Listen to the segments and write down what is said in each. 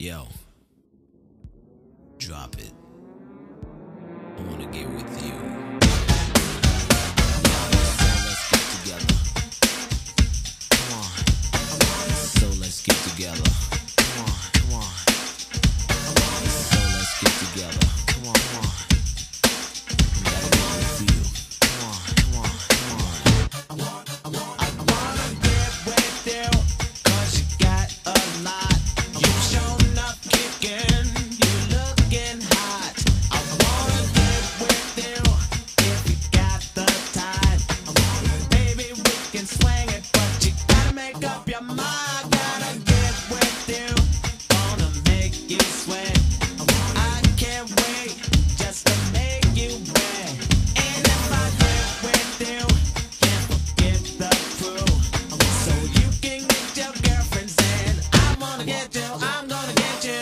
Yo, drop it. I wanna get with you. So let's get together. Come on. So let's get together. Come on, come on. So let's get together. Come on, come on. I gotta get with you. Come on, come on, come on. I wanna get with you, 'cause you got a lot. You shown up kicking, you looking hot. I wanna get with you if you got the time. Baby, we can swing it, but you gotta make up your mind. Gotta get with you, wanna make you sweat. I can't wait just to make you wet. And if I get with you, can't forget the crew. So you can get your girlfriends in. I wanna get you, I'm gonna get you.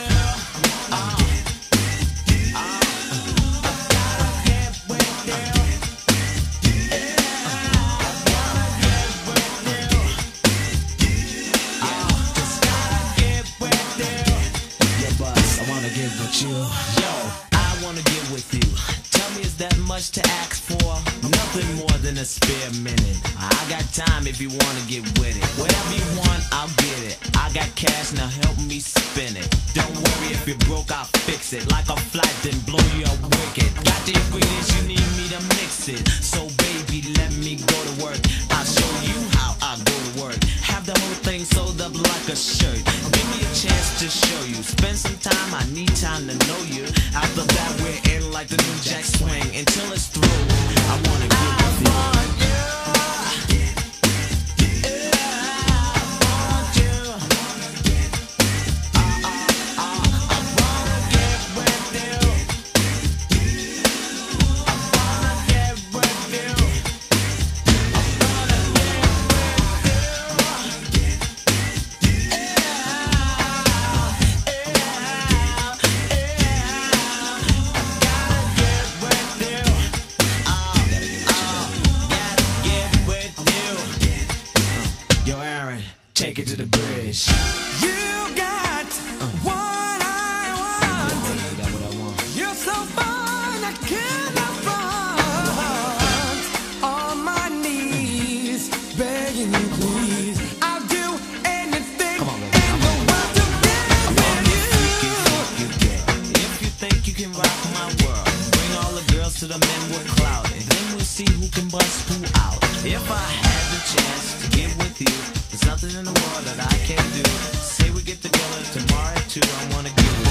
Yo, I wanna get with you. Tell me, is that much to ask for? Nothing more than a spare minute. I got time if you wanna get with it. Whatever you want, I'll get it. I got cash, now help me spin it. Don't worry if you're broke, I'll fix it. Like a flight, then blow you up wicked. Got the ingredients you need me to mix it. So baby, let me go to work. I'll show you how I go to work. Have the whole thing sewed up like a shirt. Give me a chance to show you. Spend some time, I need time to know you. After that, we're in like the new jack swing. Until it's through, I wanna get with you. Take it to the bridge. You got what I want. You got what I want. You're so fine, I cannot front. On my knees, begging you please. I'll do anything Come on, in baby. the world to get with you. If you think you can rock my world, bring all the girls to the men we're clouded. Then we'll see who can bust who out. If I had the chance to get with you, there's nothing in the world that I can't do. Say we get together tomorrow at 2, I wanna get with you.